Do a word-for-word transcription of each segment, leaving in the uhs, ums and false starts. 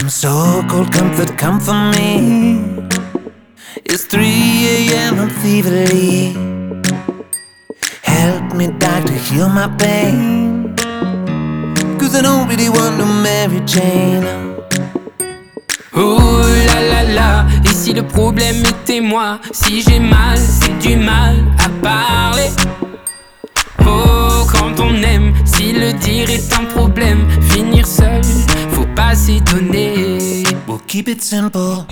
I'm so cold, comfort, come for me. It's three a.m. I'm feverly. Help me, doctor, heal my pain. Cause I don't really want no Mary Jane. Oh là là là, et si le problème était moi? Si j'ai mal, c'est du mal à parler. Oh, quand on aime, si le dire est un problème, finir seul, faut pas s'étonner. We'll keep it simple,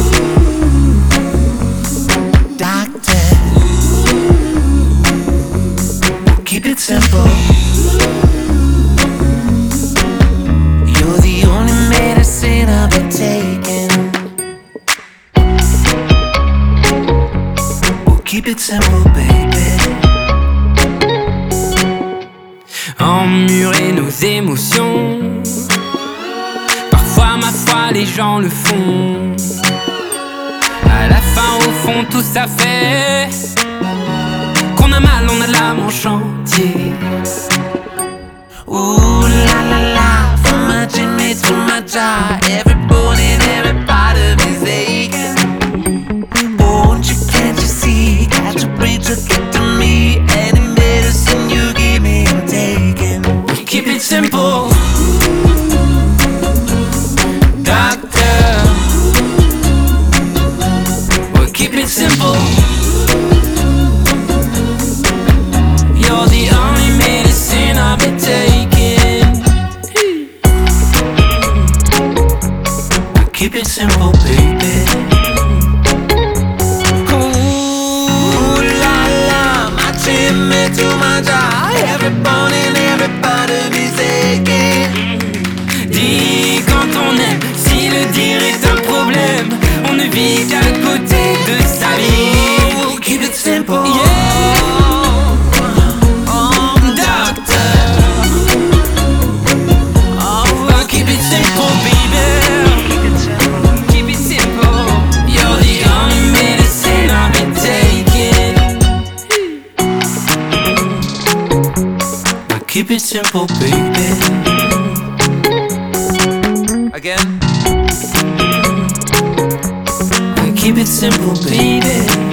doctor. We'll keep it simple. You're the only medicine I've been taking. We'll keep it simple, baby. Emmurer nos émotions, parfois ma foi les gens le font. À la fin au fond tout ça fait qu'on a mal, on a l'âme en chantier. Ooh la la la, from my chin to my jaw, every bone and every part of me's aching. Won't you, can't you see, got to breathe to get to me. Any medicine you give me I'm taking. Keep it simple, doctor. Well, keep it simple. You're the only medicine I've been taking. Well, keep it simple, baby. Ooh la la, my chin to my jaw, every bone and every part of me's aching. Dis quand on aime, si le dire est un problème, on ne vit qu'à côté de sa vie. We'll keep it simple, Yeah, oh, doctor. Oh, well, keep it simple, baby. Keep it simple. You're the only medicine I've been taking. well, keep it simple, baby. Again. Well, keep it simple, baby.